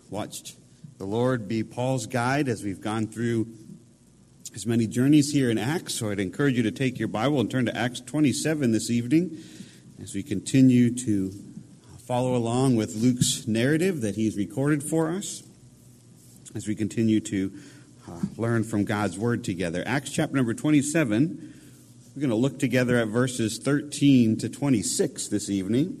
watched the Lord be Paul's guide as we've gone through as many journeys here in Acts. So I'd encourage you to take your Bible and turn to Acts 27 this evening as we continue to follow along with Luke's narrative that he's recorded for us, as we continue to learn from God's Word together. Acts chapter number 27, we're going to look together at verses 13 to 26 this evening.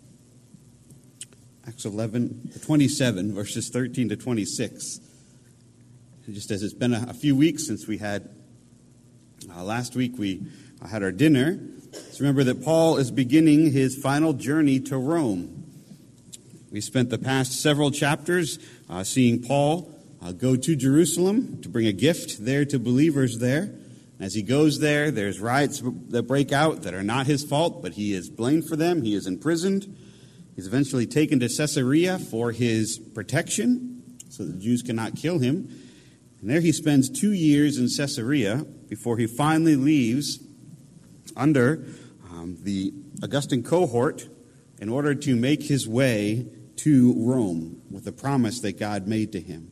Acts 27, verses 13 to 26. Just as it's been a few weeks since we had, last week we had our dinner. Let's remember that Paul is beginning his final journey to Rome. We spent the past several chapters seeing Paul go to Jerusalem to bring a gift there to believers there. As he goes there, there's riots that break out that are not his fault, but he is blamed for them. He is imprisoned. He's eventually taken to Caesarea for his protection, so the Jews cannot kill him. And there he spends 2 years in Caesarea before he finally leaves under the Augustan cohort in order to make his way to Rome with the promise that God made to him.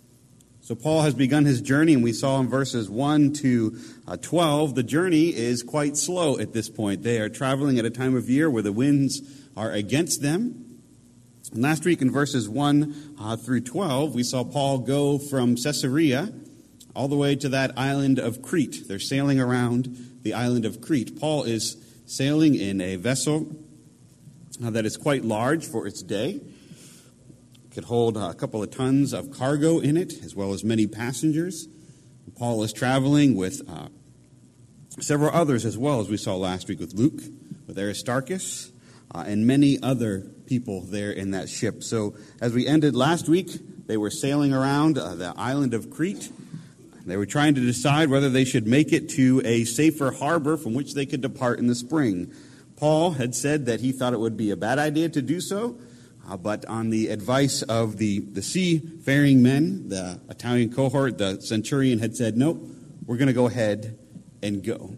So Paul has begun his journey, and we saw in verses 1 to 12, the journey is quite slow at this point. They are traveling at a time of year where the winds are against them. And last week in verses 1 through 12, we saw Paul go from Caesarea all the way to that island of Crete. They're sailing around the island of Crete. Paul is sailing in a vessel that is quite large for its day. It could hold a couple of tons of cargo in it, as well as many passengers. Paul is traveling with several others as well, as we saw last week with Luke, with Aristarchus, and many other people there in that ship. So as we ended last week, they were sailing around the island of Crete. They were trying to decide whether they should make it to a safer harbor from which they could depart in the spring. Paul had said that he thought it would be a bad idea to do so, but on the advice of the seafaring men, the Italian cohort, the centurion had said, nope, we're going to go ahead and go.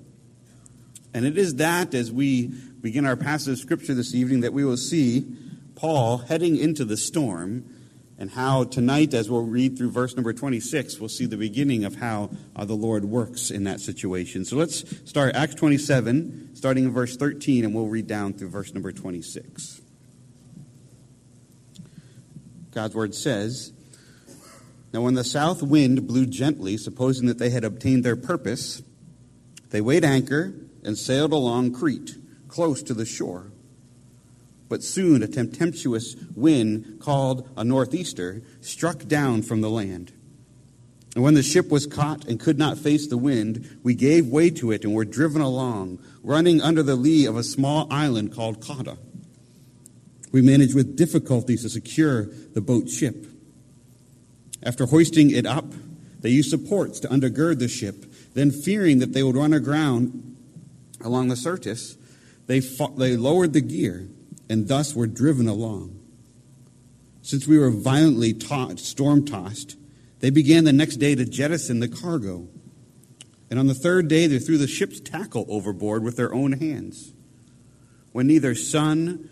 And it is that, as we begin our passage of Scripture this evening, that we will see Paul heading into the storm, and how tonight, as we'll read through verse number 26, we'll see the beginning of how the Lord works in that situation. So let's start Acts 27, starting in verse 13, and we'll read down through verse number 26. God's word says, "Now when the south wind blew gently, supposing that they had obtained their purpose, they weighed anchor and sailed along Crete, close to the shore. But soon a tempestuous wind called a northeaster struck down from the land. And when the ship was caught and could not face the wind, we gave way to it and were driven along, running under the lee of a small island called Cauda. We managed with difficulty to secure the boat ship. After hoisting it up, they used supports to undergird the ship. Then, fearing that they would run aground along the Syrtis, they lowered the gear and thus were driven along. Since we were violently storm-tossed, they began the next day to jettison the cargo. And on the third day, they threw the ship's tackle overboard with their own hands. When neither sun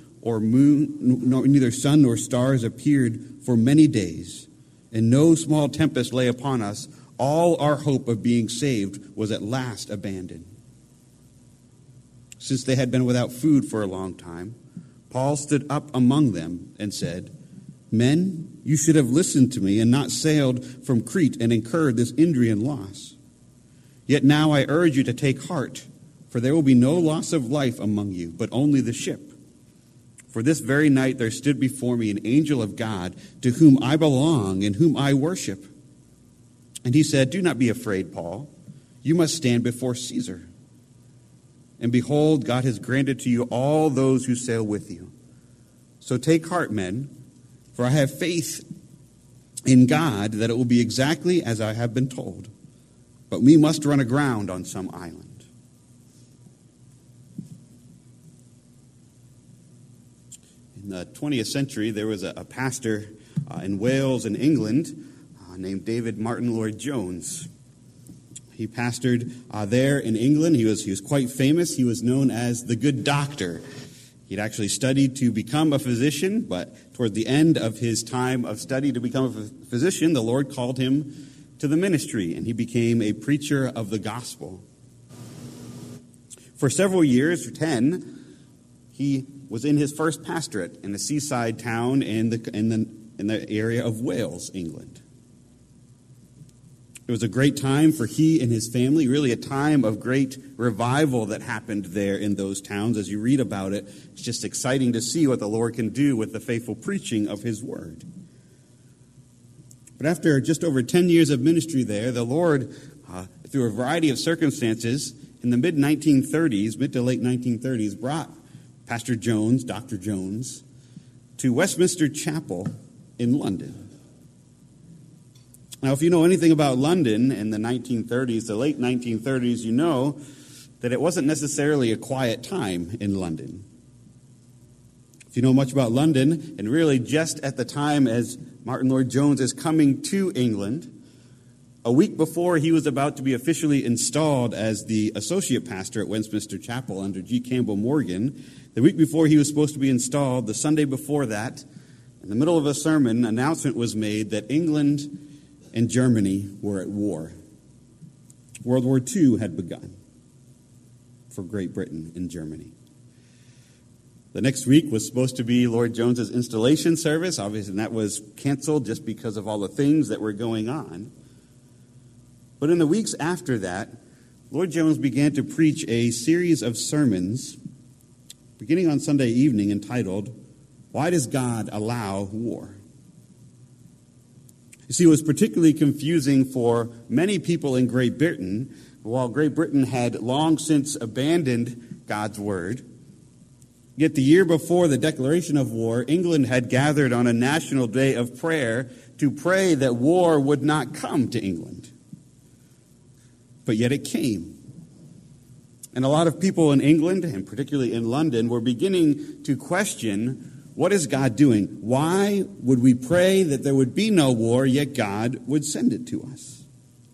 nor stars appeared for many days, and no small tempest lay upon us, all our hope of being saved was at last abandoned. Since they had been without food for a long time, Paul stood up among them and said, 'Men, you should have listened to me and not sailed from Crete and incurred this injury and loss. Yet now I urge you to take heart, for there will be no loss of life among you, but only the ship. For this very night there stood before me an angel of God, to whom I belong and whom I worship. And he said, "Do not be afraid, Paul. You must stand before Caesar. And behold, God has granted to you all those who sail with you. So take heart, men, for I have faith in God that it will be exactly as I have been told. But we must run aground on some island." In the 20th century, there was a pastor in Wales and England named David Martin Lloyd-Jones. He pastored there in England. He was quite famous. He was known as the Good Doctor. He'd actually studied to become a physician, but toward the end of his time of study to become a physician, the Lord called him to the ministry, and he became a preacher of the gospel. For several years, 10, he was in his first pastorate in a seaside town in the area of Wales, England. It was a great time for he and his family, really a time of great revival that happened there in those towns. As you read about it, it's just exciting to see what the Lord can do with the faithful preaching of his word. But after just over 10 years of ministry there, the Lord, through a variety of circumstances, in the mid to late 1930s, brought Pastor Jones, Dr. Jones, to Westminster Chapel in London. Now, if you know anything about London in the 1930s, the late 1930s, you know that it wasn't necessarily a quiet time in London. If you know much about London, and really just at the time as Martyn Lloyd-Jones is coming to England, a week before he was about to be officially installed as the associate pastor at Westminster Chapel under G. Campbell Morgan, the week before he was supposed to be installed, the Sunday before that, in the middle of a sermon, an announcement was made that England and Germany were at war. World War II had begun for Great Britain and Germany. The next week was supposed to be Lloyd-Jones's installation service, obviously, and that was canceled just because of all the things that were going on. But in the weeks after that, Lloyd-Jones began to preach a series of sermons, beginning on Sunday evening, entitled, "Why Does God Allow War?" You see, it was particularly confusing for many people in Great Britain. While Great Britain had long since abandoned God's word, yet the year before the declaration of war, England had gathered on a national day of prayer to pray that war would not come to England. But yet it came. And a lot of people in England, and particularly in London, were beginning to question, what is God doing? Why would we pray that there would be no war, yet God would send it to us?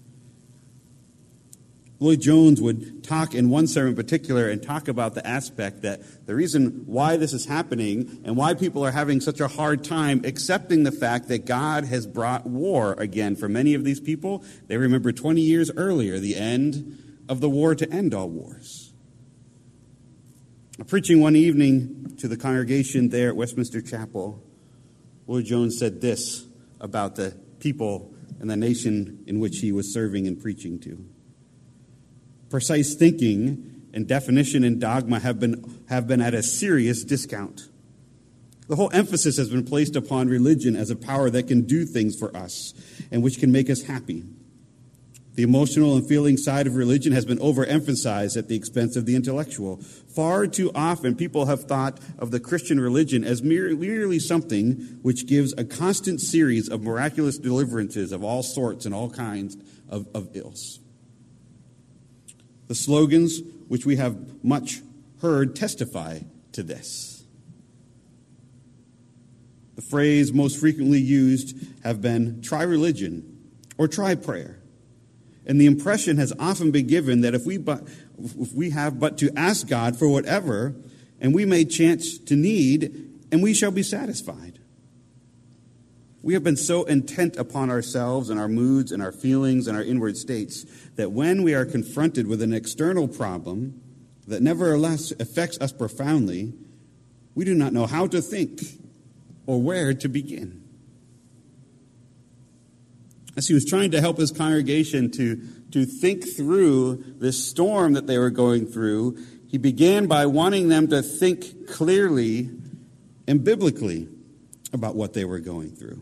Lloyd-Jones would talk in one sermon in particular and talk about the aspect that the reason why this is happening and why people are having such a hard time accepting the fact that God has brought war again. For many of these people, they remember 20 years earlier, the end of the war to end all wars. Preaching one evening to the congregation there at Westminster Chapel, Lloyd-Jones said this about the people and the nation in which he was serving and preaching to. Precise thinking and definition and dogma have been at a serious discount. The whole emphasis has been placed upon religion as a power that can do things for us and which can make us happy. The emotional and feeling side of religion has been overemphasized at the expense of the intellectual. Far too often, people have thought of the Christian religion as merely something which gives a constant series of miraculous deliverances of all sorts and all kinds of ills. The slogans which we have much heard testify to this. The phrase most frequently used have been, try religion or try prayer. And the impression has often been given that if we have but to ask God for whatever, and we may chance to need, and we shall be satisfied. We have been so intent upon ourselves and our moods and our feelings and our inward states that when we are confronted with an external problem that nevertheless affects us profoundly, we do not know how to think or where to begin. As he was trying to help his congregation to think through this storm that they were going through, he began by wanting them to think clearly and biblically about what they were going through.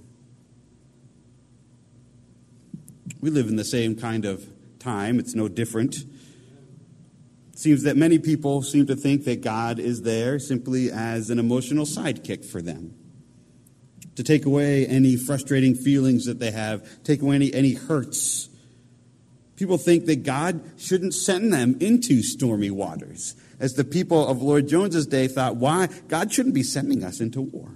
We live in the same kind of time. It's no different. It seems that many people seem to think that God is there simply as an emotional sidekick for them, to take away any frustrating feelings that they have, take away any hurts. People think that God shouldn't send them into stormy waters. As the people of Lloyd-Jones's day thought, why? God shouldn't be sending us into war.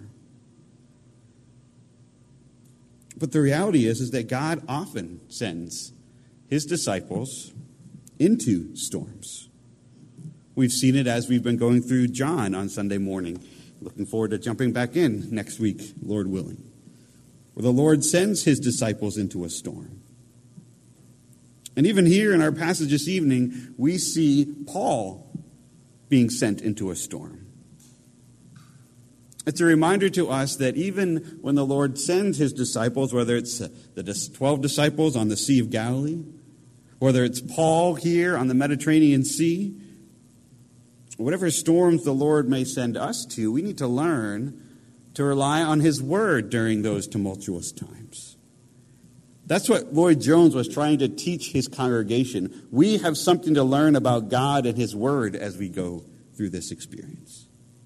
But the reality is that God often sends his disciples into storms. We've seen it as we've been going through John on Sunday morning. Looking forward to jumping back in next week, Lord willing, where the Lord sends his disciples into a storm. And even here in our passage this evening, we see Paul being sent into a storm. It's a reminder to us that even when the Lord sends his disciples, whether it's the 12 disciples on the Sea of Galilee, whether it's Paul here on the Mediterranean Sea, whatever storms the Lord may send us to, we need to learn to rely on his word during those tumultuous times. That's what Lloyd Jones was trying to teach his congregation. We have something to learn about God and his word as we go through this experience.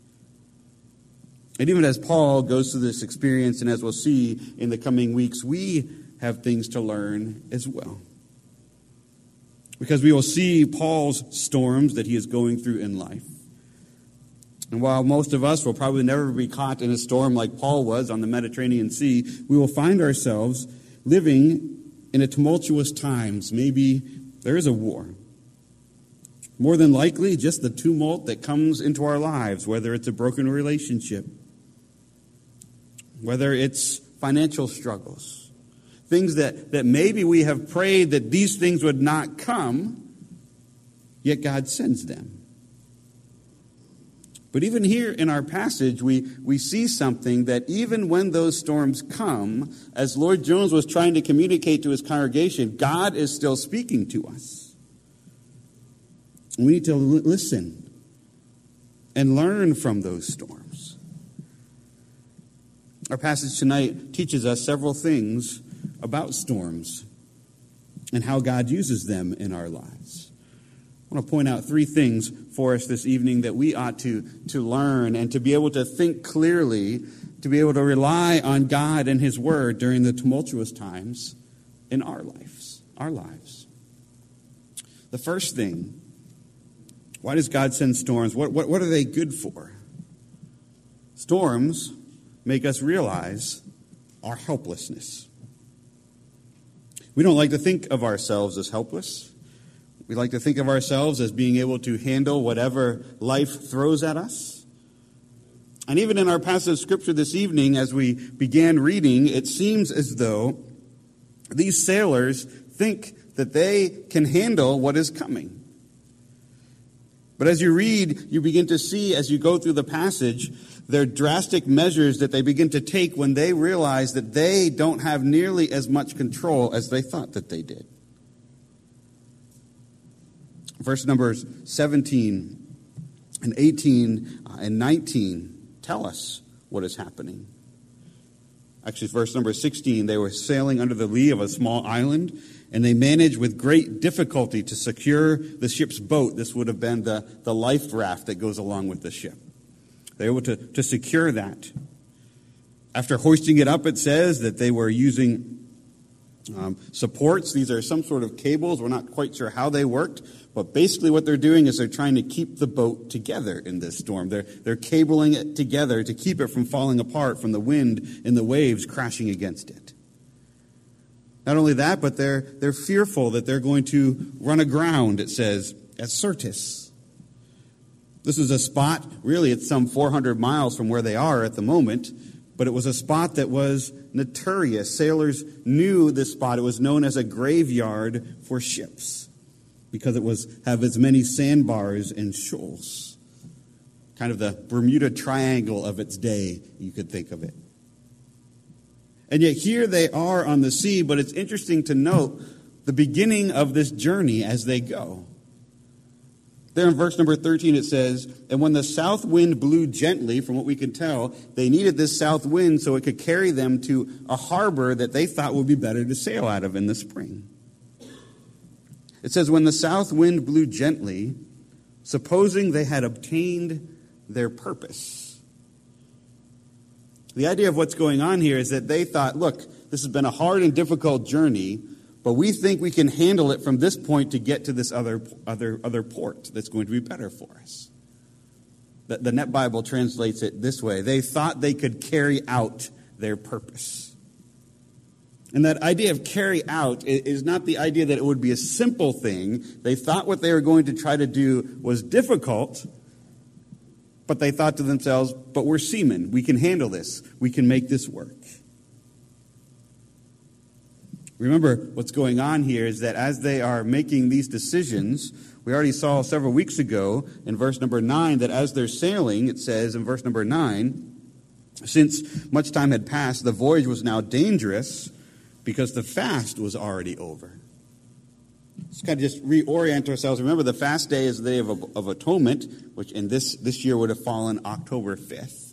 And even as Paul goes through this experience, and as we'll see in the coming weeks, we have things to learn as well. Because we will see Paul's storms that he is going through in life. And while most of us will probably never be caught in a storm like Paul was on the Mediterranean Sea, we will find ourselves living in a tumultuous times. Maybe there is a war. More than likely, just the tumult that comes into our lives, whether it's a broken relationship, whether it's financial struggles, things that maybe we have prayed that these things would not come, yet God sends them. But even here in our passage, we see something that even when those storms come, as Lloyd Jones was trying to communicate to his congregation, God is still speaking to us. We need to listen and learn from those storms. Our passage tonight teaches us several things about storms and how God uses them in our lives. I want to point out three things for us this evening that we ought to learn and to be able to think clearly, to be able to rely on God and his word during the tumultuous times in our lives. The first thing, why does God send storms? What are they good for? Storms make us realize our helplessness. We don't like to think of ourselves as helpless. We like to think of ourselves as being able to handle whatever life throws at us. And even in our passage of Scripture this evening, as we began reading, it seems as though these sailors think that they can handle what is coming. But as you read, you begin to see, as you go through the passage, their drastic measures that they begin to take when they realize that they don't have nearly as much control as they thought that they did. Verse numbers 17 and 18 and 19 tell us what is happening. Actually, verse number 16, they were sailing under the lee of a small island, and they managed with great difficulty to secure the ship's boat. This would have been the life raft that goes along with the ship. They were able to secure that. After hoisting it up, it says that they were using supports. These are some sort of cables. We're not quite sure how they worked. But basically what they're doing is they're trying to keep the boat together in this storm. They're cabling it together to keep it from falling apart from the wind and the waves crashing against it. Not only that, but they're fearful that they're going to run aground, it says, at Syrtis. This is a spot, really it's some 400 miles from where they are at the moment, but it was a spot that was notorious. Sailors knew this spot. It was known as a graveyard for ships, because it have as many sandbars and shoals. Kind of the Bermuda Triangle of its day, you could think of it. And yet here they are on the sea, but it's interesting to note the beginning of this journey as they go. There in verse number 13 it says, and when the south wind blew gently, from what we can tell, they needed this south wind so it could carry them to a harbor that they thought would be better to sail out of in the spring. It says, when the south wind blew gently, supposing they had obtained their purpose. The idea of what's going on here is that they thought, look, this has been a hard and difficult journey, but we think we can handle it from this point to get to this other port that's going to be better for us. The Net Bible translates it this way. They thought they could carry out their purpose. And that idea of carry out is not the idea that it would be a simple thing. They thought what they were going to try to do was difficult, but they thought to themselves, but we're seamen. We can handle this. We can make this work. Remember, what's going on here is that as they are making these decisions, we already saw several weeks ago in verse number 9 that as they're sailing, it says in verse number 9, since much time had passed, the voyage was now dangerous because the fast was already over. Let's kind of just reorient ourselves. Remember, the fast day is the Day of Atonement, which in this year would have fallen October 5th.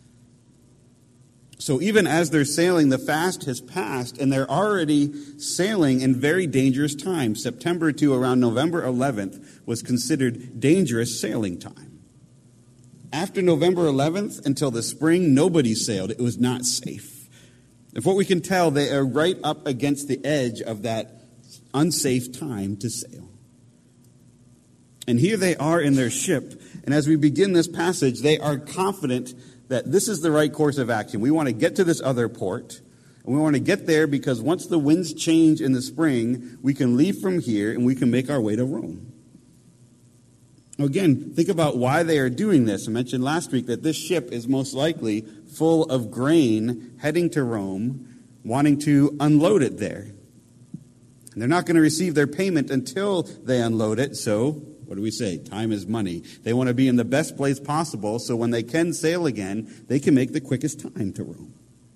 So even as they're sailing, the fast has passed, and they're already sailing in very dangerous times. September to around November 11th was considered dangerous sailing time. After November 11th until the spring, nobody sailed. It was not safe. If what we can tell, they are right up against the edge of that unsafe time to sail. And here they are in their ship, and as we begin this passage, they are confident that this is the right course of action. We want to get to this other port, and we want to get there because once the winds change in the spring, we can leave from here and we can make our way to Rome. Again, think about why they are doing this. I mentioned last week that this ship is most likely full of grain heading to Rome, wanting to unload it there. And they're not going to receive their payment until they unload it, so what do we say? Time is money. They want to be in the best place possible so when they can sail again, they can make the quickest time to Rome.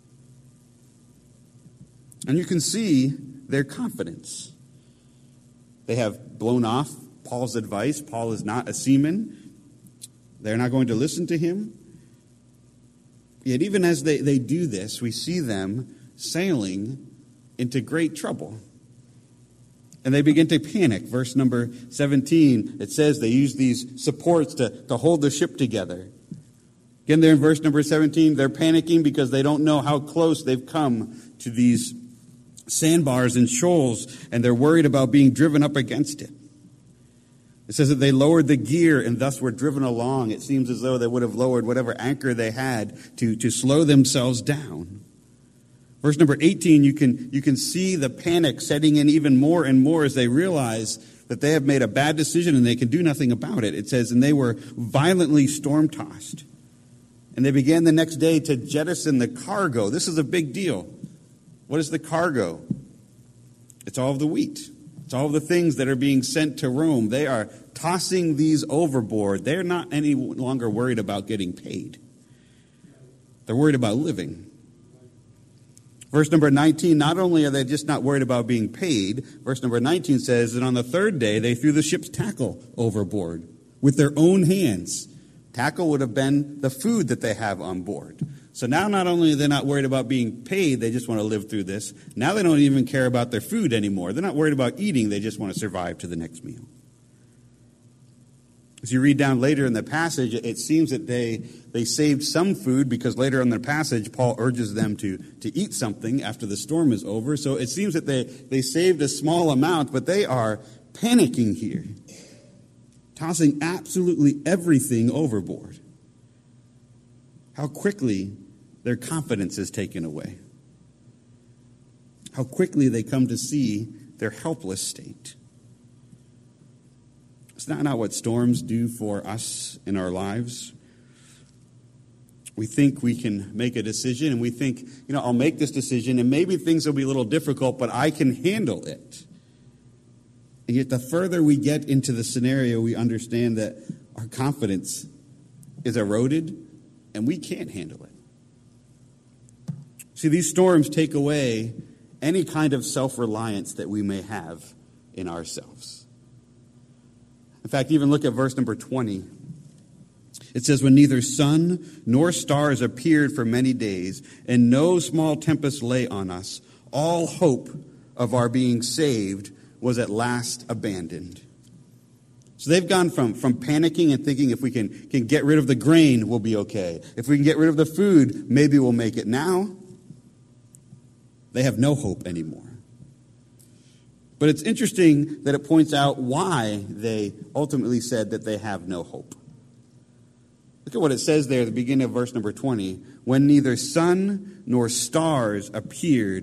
And you can see their confidence. They have blown off Paul's advice. Paul is not a seaman. They're not going to listen to him. Yet even as they do this, we see them sailing into great trouble. And they begin to panic. Verse number 17, it says they use these supports to hold the ship together. Again, there in verse number 17, they're panicking because they don't know how close they've come to these sandbars and shoals, and they're worried about being driven up against it. It says that they lowered the gear and thus were driven along. It seems as though they would have lowered whatever anchor they had to slow themselves down. Verse number 18, you can see the panic setting in even more and more as they realize that they have made a bad decision and they can do nothing about it. It says, and they were violently storm-tossed. And they began the next day to jettison the cargo. This is a big deal. What is the cargo? It's all of the wheat. It's all of the things that are being sent to Rome. They are tossing these overboard. They're not any longer worried about getting paid. They're worried about living. Verse number 19, not only are they just not worried about being paid, verse number 19 says that on the third day they threw the ship's tackle overboard with their own hands. Tackle would have been the food that they have on board. So now not only are they not worried about being paid, they just want to live through this. Now they don't even care about their food anymore. They're not worried about eating, they just want to survive to the next meal. As you read down later in the passage, it seems that they saved some food because later in the passage, Paul urges them to eat something after the storm is over. So it seems that they saved a small amount, but they are panicking here, tossing absolutely everything overboard. How quickly their confidence is taken away. How quickly they come to see their helpless state. It's not what storms do for us in our lives. We think we can make a decision, and we think, I'll make this decision, and maybe things will be a little difficult, but I can handle it. And yet the further we get into the scenario, we understand that our confidence is eroded, and we can't handle it. See, these storms take away any kind of self-reliance that we may have in ourselves. In fact, even look at verse number 20. It says, when neither sun nor stars appeared for many days, and no small tempest lay on us, all hope of our being saved was at last abandoned. So they've gone from panicking and thinking if we can get rid of the grain, we'll be okay. If we can get rid of the food, maybe we'll make it. Now, they have no hope anymore. But it's interesting that it points out why they ultimately said that they have no hope. Look at what it says there at the beginning of verse number 20. When neither sun nor stars appeared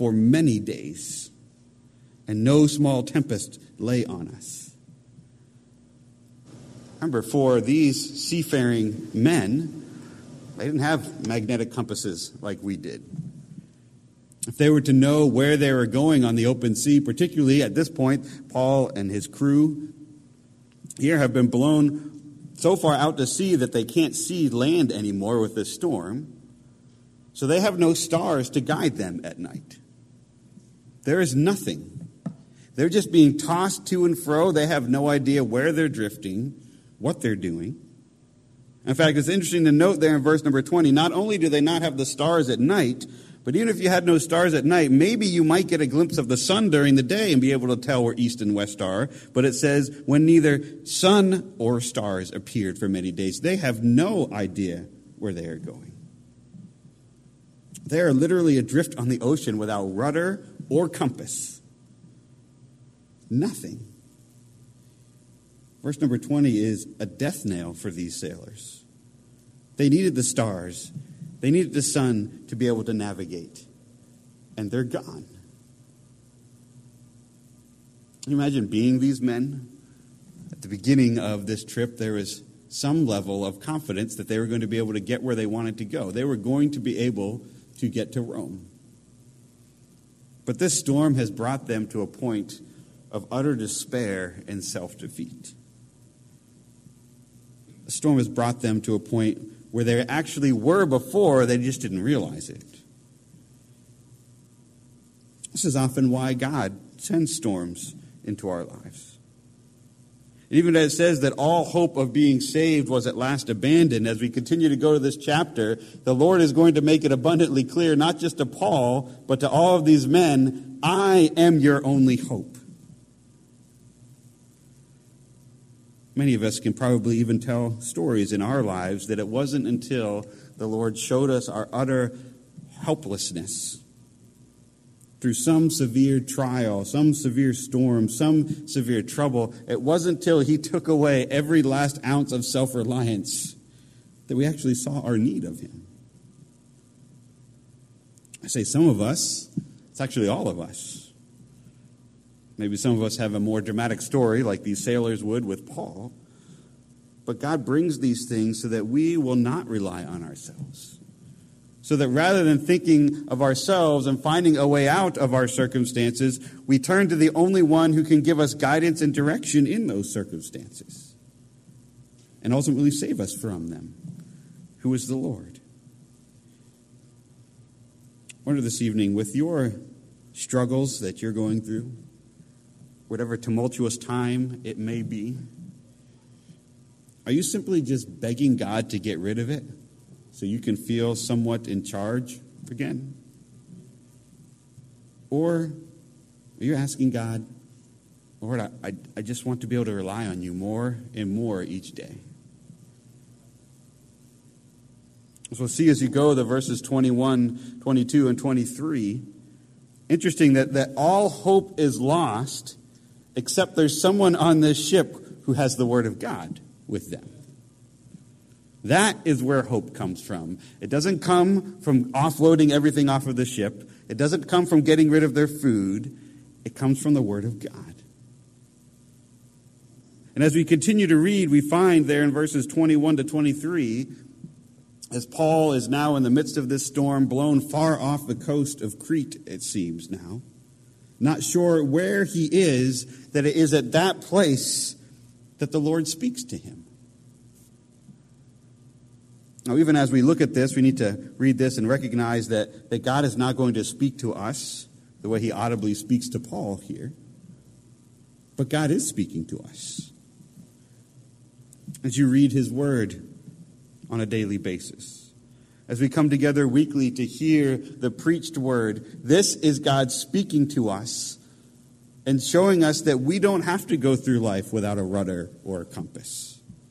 for many days, and no small tempest lay on us. Remember, for these seafaring men, they didn't have magnetic compasses like we did. If they were to know where they were going on the open sea, particularly at this point, Paul and his crew here have been blown so far out to sea that they can't see land anymore with this storm. So they have no stars to guide them at night. There is nothing. They're just being tossed to and fro. They have no idea where they're drifting, what they're doing. In fact, it's interesting to note there in verse number 20, not only do they not have the stars at night, but even if you had no stars at night, maybe you might get a glimpse of the sun during the day and be able to tell where east and west are. But it says, when neither sun or stars appeared for many days, they have no idea where they are going. They are literally adrift on the ocean without rudder or compass. Nothing. Verse number 20 is a death knell for these sailors. They needed the stars. They needed the sun to be able to navigate. And they're gone. Can you imagine being these men? At the beginning of this trip, there was some level of confidence that they were going to be able to get where they wanted to go. They were going to be able to get to Rome. But this storm has brought them to a point of utter despair and self-defeat. The storm has brought them to a point where they actually were before, they just didn't realize it. This is often why God sends storms into our lives. And even as it says that all hope of being saved was at last abandoned, as we continue to go to this chapter, the Lord is going to make it abundantly clear, not just to Paul, but to all of these men, I am your only hope. Many of us can probably even tell stories in our lives that it wasn't until the Lord showed us our utter helplessness through some severe trial, some severe storm, some severe trouble. It wasn't until He took away every last ounce of self-reliance that we actually saw our need of Him. I say some of us, it's actually all of us. Maybe some of us have a more dramatic story like these sailors would with Paul. But God brings these things so that we will not rely on ourselves. So that rather than thinking of ourselves and finding a way out of our circumstances, we turn to the only one who can give us guidance and direction in those circumstances. And ultimately save us from them, who is the Lord. I wonder this evening, with your struggles that you're going through, whatever tumultuous time it may be, are you simply just begging God to get rid of it so you can feel somewhat in charge again? Or are you asking God, Lord, I just want to be able to rely on you more and more each day? So we'll see as you go the verses 21, 22, and 23. Interesting that all hope is lost except there's someone on this ship who has the Word of God with them. That is where hope comes from. It doesn't come from offloading everything off of the ship. It doesn't come from getting rid of their food. It comes from the Word of God. And as we continue to read, we find there in verses 21 to 23, as Paul is now in the midst of this storm, blown far off the coast of Crete, it seems now, not sure where he is, that it is at that place that the Lord speaks to him. Now, even as we look at this, we need to read this and recognize that God is not going to speak to us the way He audibly speaks to Paul here. But God is speaking to us as you read His Word on a daily basis. As we come together weekly to hear the preached Word, this is God speaking to us and showing us that we don't have to go through life without a rudder or a compass.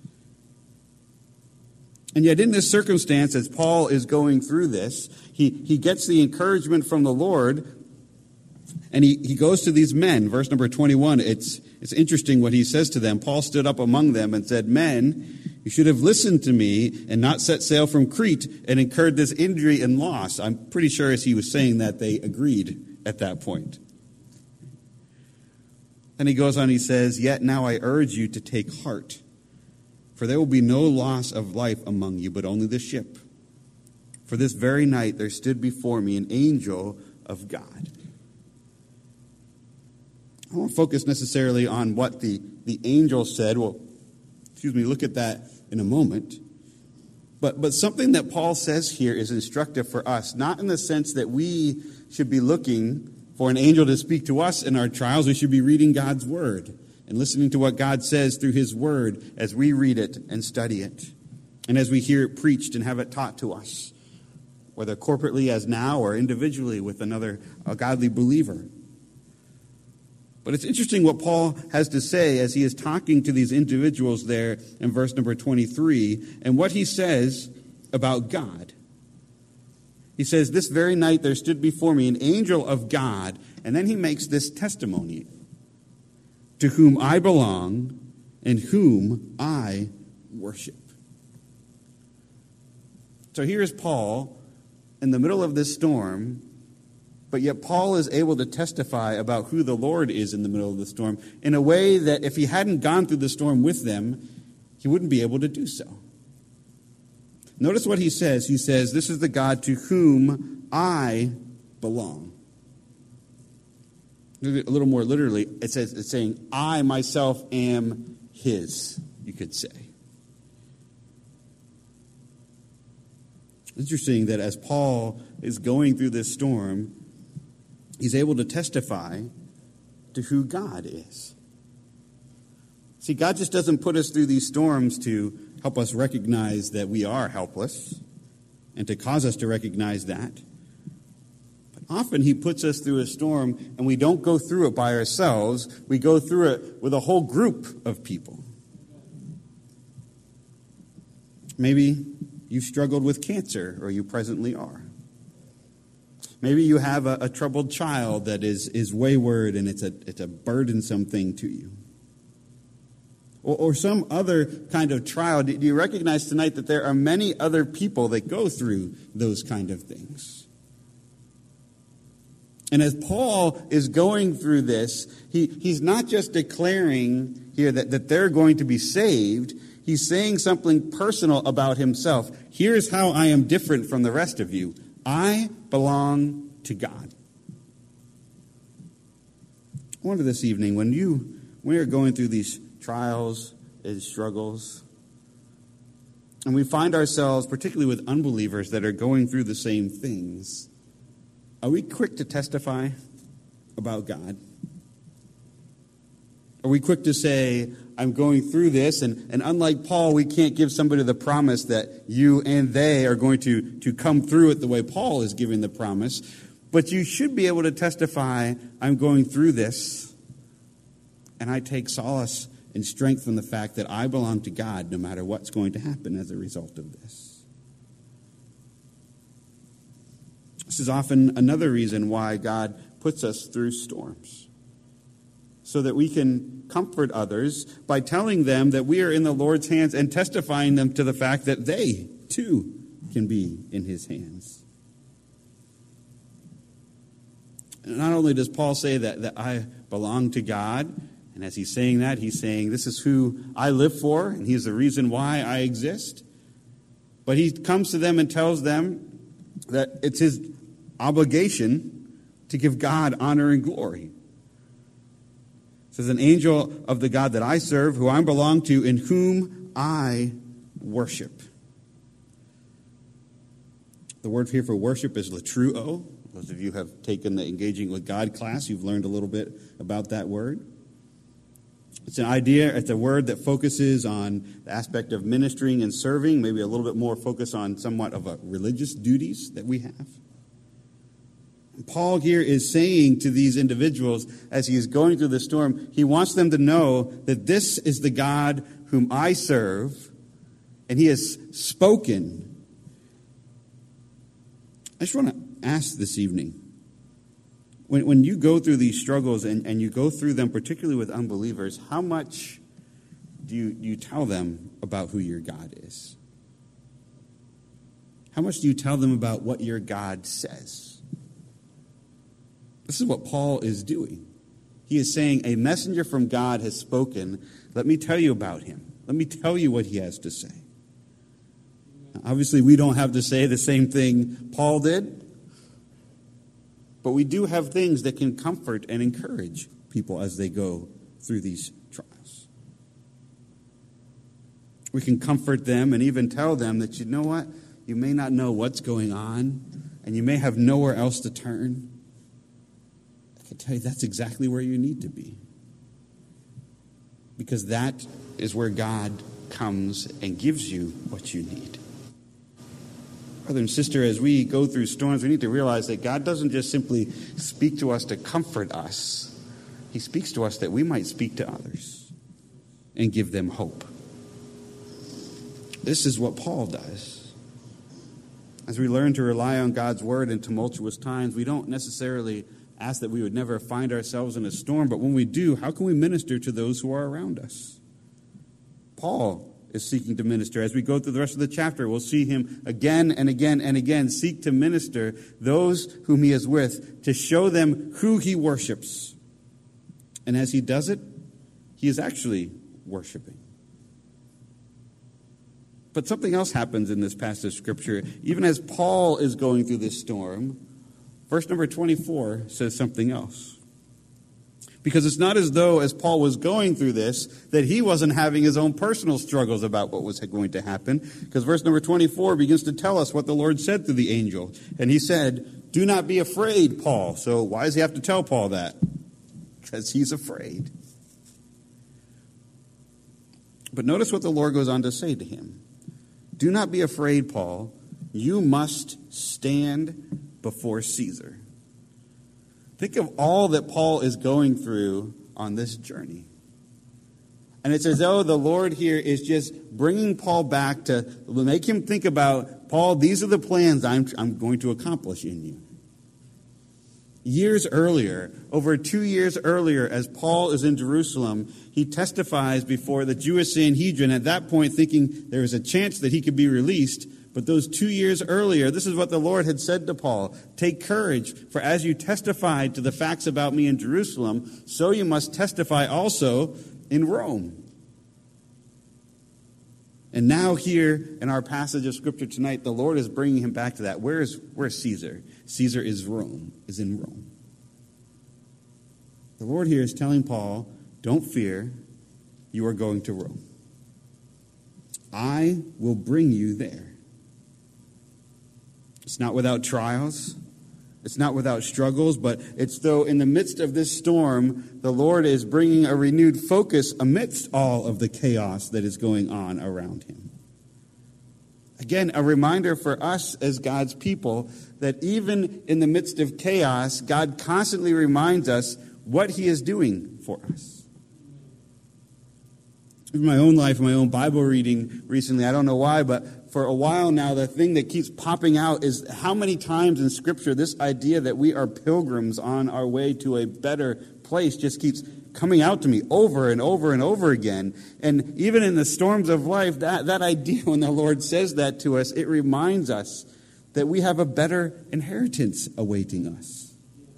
And yet in this circumstance, as Paul is going through this, he gets the encouragement from the Lord, and he goes to these men. Verse number 21, it's interesting what he says to them. Paul stood up among them and said, "Men, you should have listened to me and not set sail from Crete and incurred this injury and loss." I'm pretty sure as he was saying that they agreed at that point. And he goes on, he says, "Yet now I urge you to take heart, for there will be no loss of life among you, but only the ship. For this very night there stood before me an angel of God." I won't focus necessarily on what the angel said. Look at that in a moment. But something that Paul says here is instructive for us, not in the sense that we should be looking for an angel to speak to us in our trials. We should be reading God's word and listening to what God says through his word as we read it and study it, and as we hear it preached and have it taught to us, whether corporately as now or individually with a godly believer. But it's interesting what Paul has to say as he is talking to these individuals there in verse number 23, and what he says about God. He says, "This very night there stood before me an angel of God," and then he makes this testimony, "to whom I belong and whom I worship." So here is Paul in the middle of this storm, but yet Paul is able to testify about who the Lord is in the middle of the storm in a way that if he hadn't gone through the storm with them, he wouldn't be able to do so. Notice what he says. He says, "This is the God to whom I belong." A little more literally, it's saying, "I myself am his," you could say. Interesting that as Paul is going through this storm, he's able to testify to who God is. See, God just doesn't put us through these storms to help us recognize that we are helpless and to cause us to recognize that. But often he puts us through a storm and we don't go through it by ourselves. We go through it with a whole group of people. Maybe you've struggled with cancer, or you presently are. Maybe you have a troubled child that is wayward and it's a burdensome thing to you. Or some other kind of trial. Do you recognize tonight that there are many other people that go through those kind of things? And as Paul is going through this, he's not just declaring here that they're going to be saved. He's saying something personal about himself. Here's how I am different from the rest of you. I belong to God. I wonder this evening, when you're going through these trials and struggles, and we find ourselves, particularly with unbelievers that are going through the same things, are we quick to testify about God? Are we quick to say, I'm going through this, and unlike Paul, we can't give somebody the promise that you and they are going to come through it the way Paul is giving the promise, but you should be able to testify, I'm going through this, and I take solace and strength from the fact that I belong to God no matter what's going to happen as a result of this. This is often another reason why God puts us through storms, so that we can comfort others by telling them that we are in the Lord's hands and testifying them to the fact that they, too, can be in his hands. And not only does Paul say that I belong to God, and as he's saying that, he's saying this is who I live for, and he's the reason why I exist, but he comes to them and tells them that it's his obligation to give God honor and glory. It says, an angel of the God that I serve, who I belong to, in whom I worship. The word here for worship is latruo. Those of you who have taken the Engaging with God class, you've learned a little bit about that word. It's an idea, it's a word that focuses on the aspect of ministering and serving, maybe a little bit more focus on somewhat of a religious duties that we have. Paul here is saying to these individuals, as he is going through the storm, he wants them to know that this is the God whom I serve, and he has spoken. I just want to ask this evening, when you go through these struggles and you go through them, particularly with unbelievers, how much do you tell them about who your God is? How much do you tell them about what your God says? This is what Paul is doing. He is saying, a messenger from God has spoken. Let me tell you about him. Let me tell you what he has to say. Obviously, we don't have to say the same thing Paul did, but we do have things that can comfort and encourage people as they go through these trials. We can comfort them and even tell them that, you know what, you may not know what's going on, and you may have nowhere else to turn. I can tell you that's exactly where you need to be, because that is where God comes and gives you what you need. Brother and sister, as we go through storms, we need to realize that God doesn't just simply speak to us to comfort us. He speaks to us that we might speak to others and give them hope. This is what Paul does. As we learn to rely on God's word in tumultuous times, we don't necessarily ask that we would never find ourselves in a storm, but when we do, how can we minister to those who are around us? Paul is seeking to minister. As we go through the rest of the chapter, we'll see him again and again and again seek to minister those whom he is with, to show them who he worships. And as he does it, he is actually worshiping. But something else happens in this passage of Scripture. Even as Paul is going through this storm, verse number 24 says something else. Because it's not as though, as Paul was going through this, that he wasn't having his own personal struggles about what was going to happen. Because verse number 24 begins to tell us what the Lord said through the angel. And he said, "Do not be afraid, Paul." So why does he have to tell Paul that? Because he's afraid. But notice what the Lord goes on to say to him. "Do not be afraid, Paul. You must stand before Caesar." Think of all that Paul is going through on this journey. And it's as though the Lord here is just bringing Paul back to make him think about, Paul, these are the plans I'm going to accomplish in you. Years earlier, over 2 years earlier, as Paul is in Jerusalem, he testifies before the Jewish Sanhedrin, at that point thinking there was a chance that he could be released. But those 2 years earlier, this is what the Lord had said to Paul. "Take courage, for as you testified to the facts about me in Jerusalem, so you must testify also in Rome." And now here in our passage of Scripture tonight, the Lord is bringing him back to that. Where's Caesar? Caesar is in Rome. The Lord here is telling Paul, don't fear, you are going to Rome. I will bring you there. It's not without trials. It's not without struggles, but it's though in the midst of this storm, the Lord is bringing a renewed focus amidst all of the chaos that is going on around him. Again, a reminder for us as God's people that even in the midst of chaos, God constantly reminds us what he is doing for us. In my own life, my own Bible reading recently, I don't know why, but for a while now, the thing that keeps popping out is how many times in Scripture this idea that we are pilgrims on our way to a better place just keeps coming out to me over and over and over again. And even in the storms of life, that idea, when the Lord says that to us, it reminds us that we have a better inheritance awaiting us.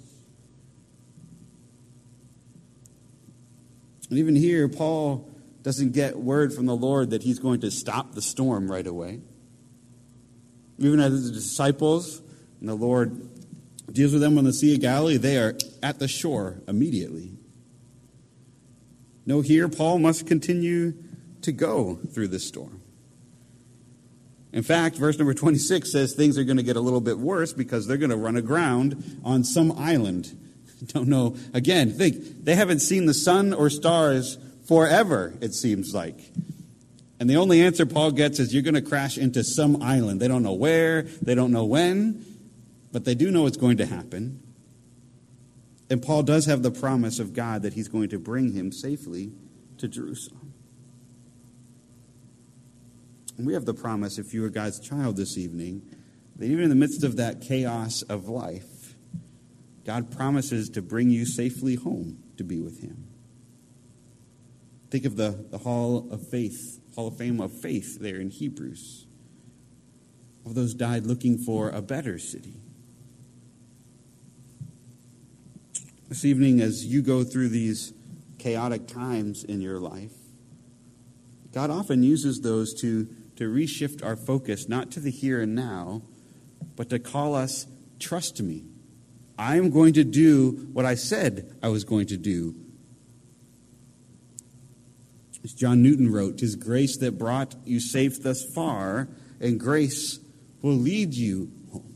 And even here, Paul doesn't get word from the Lord that he's going to stop the storm right away. Even as the disciples, and the Lord deals with them on the Sea of Galilee, they are at the shore immediately. No, here Paul must continue to go through this storm. In fact, verse number 26 says things are going to get a little bit worse because they're going to run aground on some island. Don't know. Again, think, they haven't seen the sun or stars forever, it seems like. And the only answer Paul gets is you're going to crash into some island. They don't know where, they don't know when, but they do know it's going to happen. And Paul does have the promise of God that he's going to bring him safely to Jerusalem. And we have the promise, if you are God's child this evening, that even in the midst of that chaos of life, God promises to bring you safely home to be with him. Think of the Hall of Fame of Faith there in Hebrews. All those died looking for a better city. This evening, as you go through these chaotic times in your life, God often uses those to reshift our focus, not to the here and now, but to call us, trust me. I am going to do what I said I was going to do. As John Newton wrote, "'Tis grace that brought you safe thus far, and grace will lead you home."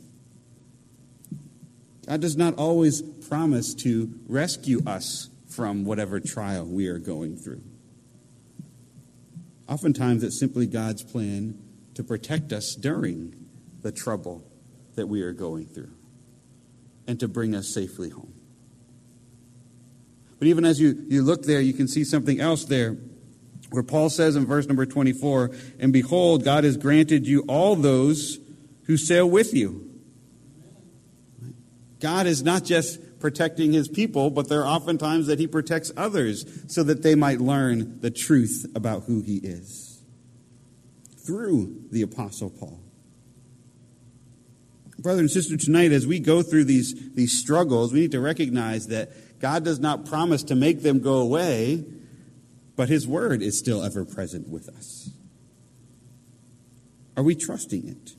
God does not always promise to rescue us from whatever trial we are going through. Oftentimes, it's simply God's plan to protect us during the trouble that we are going through and to bring us safely home. But even as you look there, you can see something else there where Paul says in verse number 24, "And behold, God has granted you all those who sail with you." God is not just protecting his people, but there are often times that he protects others so that they might learn the truth about who he is. Through the Apostle Paul. Brother and sister, tonight as we go through these struggles, we need to recognize that God does not promise to make them go away, but his word is still ever present with us. Are we trusting it?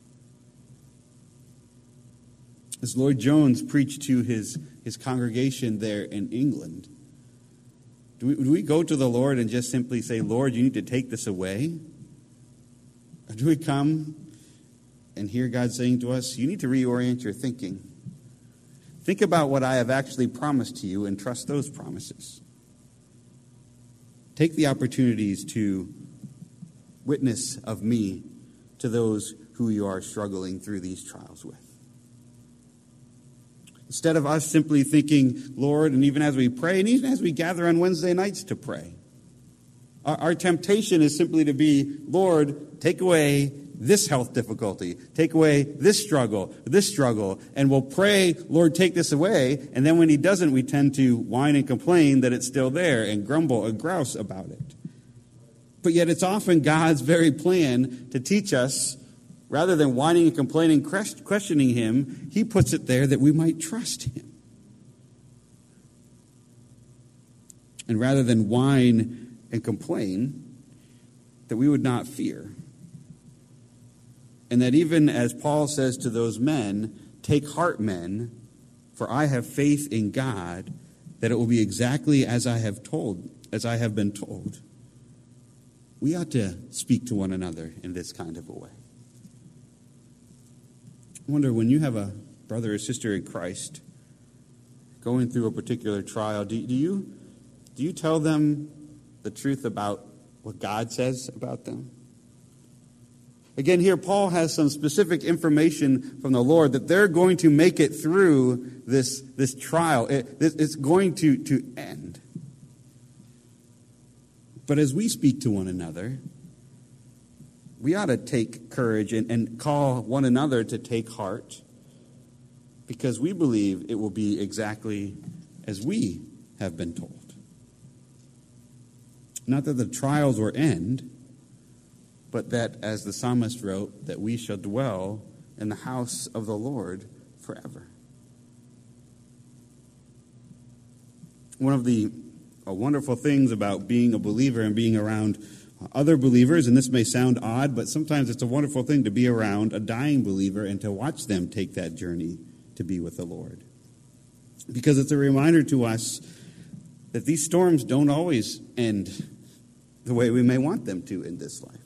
As Lloyd Jones preached to his congregation there in England, do we go to the Lord and just simply say, "Lord, you need to take this away"? Or do we come and hear God saying to us, "You need to reorient your thinking. Think about what I have actually promised to you and trust those promises. Take the opportunities to witness of me to those who you are struggling through these trials with." Instead of us simply thinking, Lord, and even as we pray, and even as we gather on Wednesday nights to pray, our temptation is simply to be, Lord, take away this health difficulty, take away this struggle, and we'll pray, Lord, take this away, and then when he doesn't, we tend to whine and complain that it's still there and grumble and grouse about it. But yet it's often God's very plan to teach us, rather than whining and complaining, questioning him, he puts it there that we might trust him. And rather than whine and complain, that we would not fear. And that even as Paul says to those men, "Take heart, men, for I have faith in God, that it will be exactly as I have been told." We ought to speak to one another in this kind of a way. I wonder, when you have a brother or sister in Christ going through a particular trial, do you tell them the truth about what God says about them? Again, here Paul has some specific information from the Lord that they're going to make it through this trial. It's going to end. But as we speak to one another, we ought to take courage and call one another to take heart, because we believe it will be exactly as we have been told. Not that the trials will end, but that, as the psalmist wrote, that we shall dwell in the house of the Lord forever. One of the wonderful things about being a believer and being around other believers, and this may sound odd, but sometimes it's a wonderful thing to be around a dying believer and to watch them take that journey to be with the Lord. Because it's a reminder to us that these storms don't always end the way we may want them to in this life.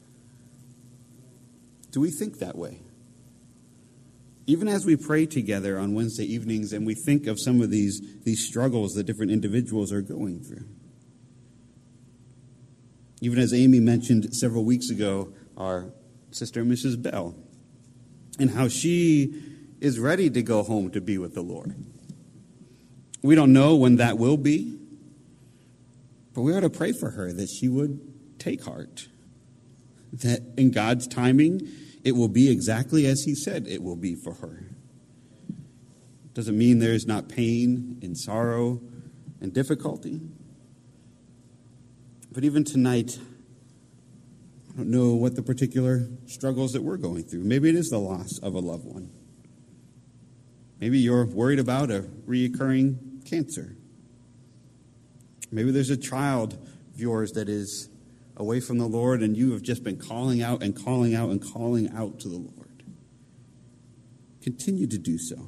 Do we think that way? Even as we pray together on Wednesday evenings and we think of some of these struggles that different individuals are going through. Even as Amy mentioned several weeks ago, our sister, Mrs. Bell, and how she is ready to go home to be with the Lord. We don't know when that will be, but we ought to pray for her that she would take heart, that in God's timing, it will be exactly as he said it will be for her. Doesn't mean there's not pain and sorrow and difficulty. But even tonight, I don't know what the particular struggles that we're going through. Maybe it is the loss of a loved one. Maybe you're worried about a reoccurring cancer. Maybe there's a child of yours that is away from the Lord, and you have just been calling out and calling out and calling out to the Lord. Continue to do so.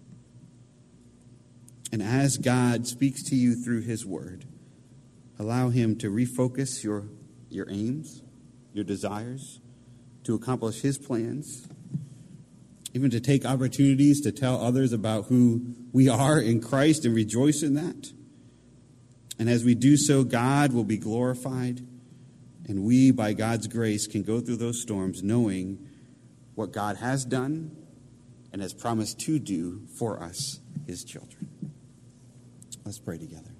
And as God speaks to you through his word, allow him to refocus your aims, your desires, to accomplish his plans, even to take opportunities to tell others about who we are in Christ and rejoice in that. And as we do so, God will be glorified, and we, by God's grace, can go through those storms knowing what God has done and has promised to do for us, his children. Let's pray together.